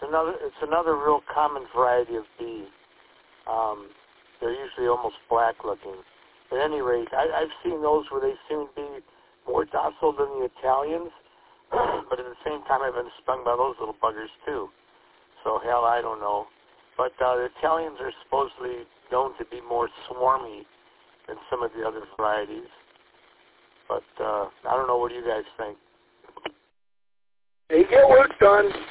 another real common variety of bee. They're usually almost black looking. At any rate, I've seen those where they seem to be more docile than the Italians, but at the same time I've been stung by those little buggers too. So hell, I don't know. But the Italians are supposedly known to be more swarmy than some of the other varieties. But I don't know, what do you guys think? They get work done.